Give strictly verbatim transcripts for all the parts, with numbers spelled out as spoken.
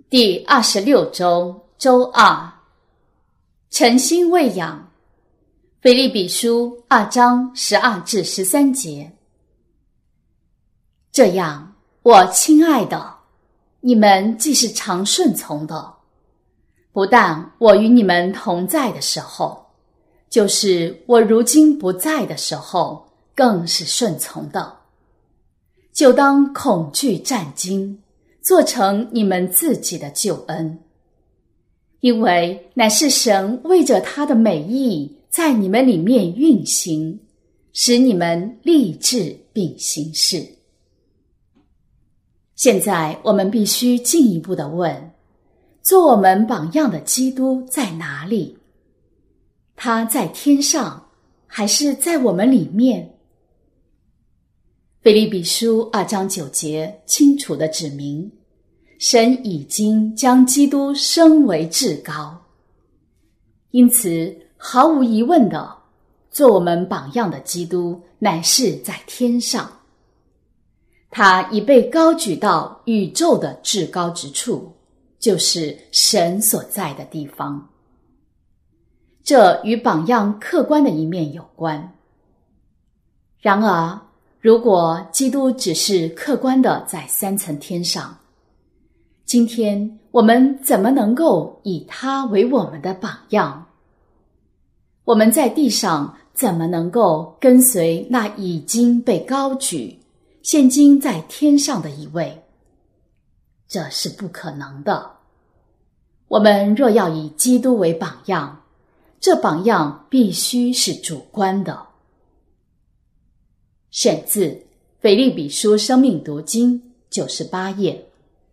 第二十六周周二，诚心喂养。腓立比书二章十二至十三节。这样，我亲爱的，你们既是常顺从的，不但我与你们同在的时候，就是我如今不在的时候，更是顺从的，就当恐惧战惊，做成你们自己的救恩，因为乃是神为着他的美意在你们里面运行，使你们立志并行事。现在我们必须进一步地问，做我们榜样的基督在哪里？他在天上，还是在我们里面？腓立比书二章九节清楚地指明，神已经将基督升为至高，因此毫无疑问的，做我们榜样的基督乃是在天上，他已被高举到宇宙的至高之处，就是神所在的地方。这与榜样客观的一面有关。然而，如果基督只是客观的在三层天上，今天我们怎么能够以他为我们的榜样？我们在地上怎么能够跟随那已经被高举，现今在天上的一位？这是不可能的。我们若要以基督为榜样，这榜样必须是主观的。选自腓立比书生命读经九十八页。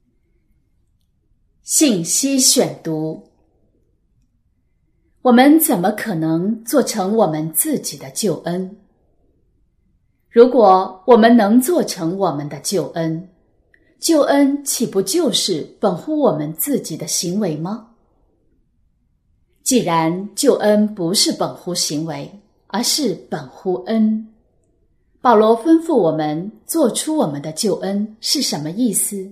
信息选读。我们怎么可能做成我们自己的救恩？如果我们能做成我们的救恩，救恩岂不就是本乎我们自己的行为吗？既然救恩不是本乎行为，而是本乎恩，保罗吩咐我们做出我们的救恩是什么意思？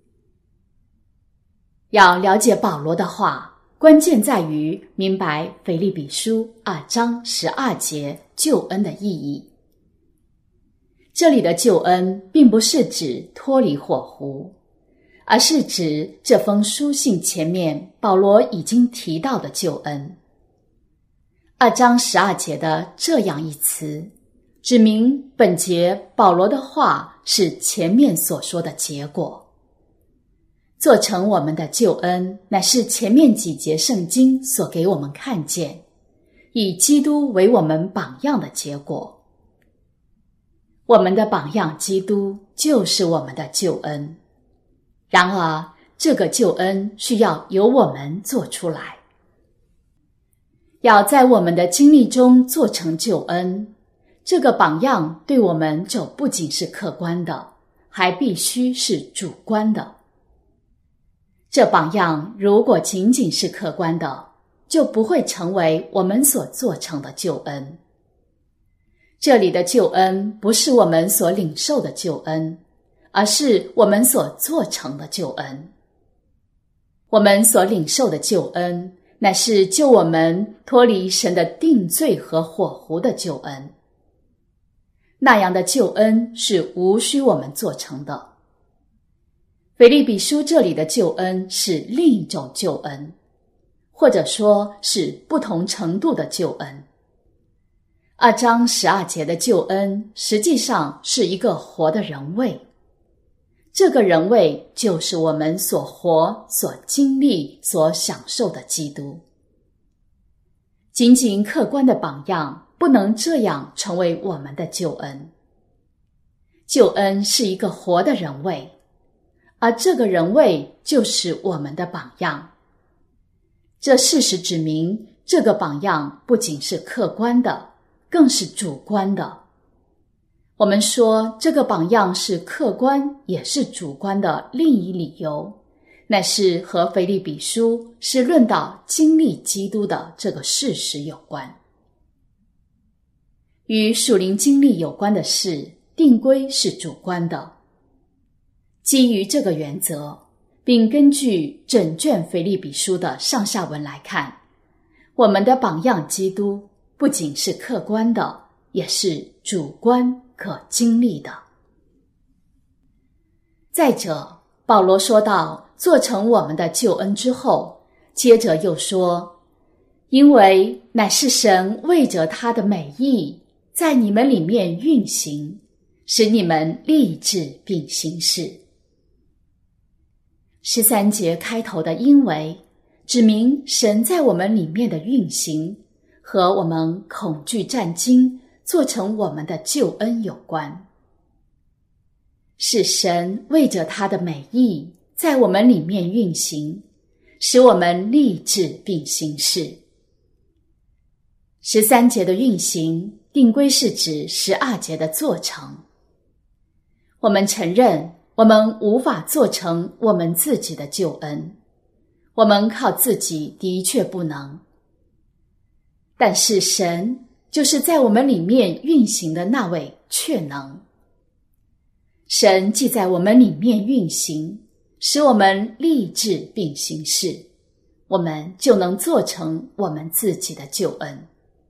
要了解保罗的话，关键在于明白腓立比书二章十二节救恩的意义。这里的救恩并不是指脱离火湖，而是指这封书信前面保罗已经提到的救恩。二章十二节的这样一词，指明本节保罗的话是前面所说的结果。做成我们的救恩，乃是前面几节圣经所给我们看见，以基督为我们榜样的结果。我们的榜样基督就是我们的救恩。然而，这个救恩需要由我们做出来。要在我们的经历中做成救恩，这个榜样对我们就不仅是客观的，还必须是主观的。这榜样如果仅仅是客观的，就不会成为我们所做成的救恩。这里的救恩不是我们所领受的救恩，而是我们所做成的救恩。我们所领受的救恩，乃是救我们脱离神的定罪和火湖的救恩。那样的救恩是无需我们做成的。腓立比书这里的救恩是另一种救恩，或者说是不同程度的救恩。二章十二节的救恩实际上是一个活的人位，这个人位就是我们所活、所经历、所享受的基督。仅仅客观的榜样不能这样成为我们的救恩。救恩是一个活的人位，而这个人位就是我们的榜样。这事实指明，这个榜样不仅是客观的，更是主观的。我们说这个榜样是客观也是主观的另一理由，乃是和腓立比书是论到经历基督的这个事实有关。与属灵经历有关的事，定规是主观的。基于这个原则， 并根据整卷腓立比书的上下文来看，我们的榜样基督不仅是客观的，也是主观可经历的。再者，保罗说到做成我们的救恩之后，接着又说，因为乃是神为着他的美意在你们里面运行，使你们立志并行事。十三节开头的因为指明神在我们里面的运行和我们恐惧战惊做成我们的救恩有关，是神为着他的美意在我们里面运行，使我们立志并行事。十三节的运行定规是指十二节的做成。我们承认我们无法做成我们自己的救恩，我们靠自己的确不能，但是神就是在我们里面运行的那位却能。神既在我们里面运行，使我们立志并行事，我们就能做成我们自己的救恩。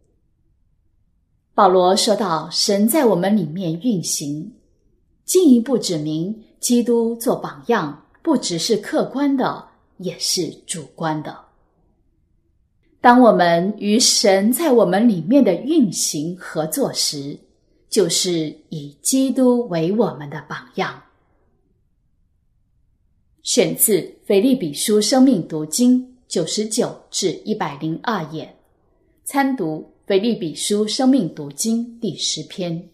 保罗说到神在我们里面运行，进一步指明基督做榜样不只是客观的，也是主观的。当我们与神在我们里面的运行合作时，就是以基督为我们的榜样。选自腓立比书生命读经九十九至一百零二页，参读腓立比书生命读经第十篇。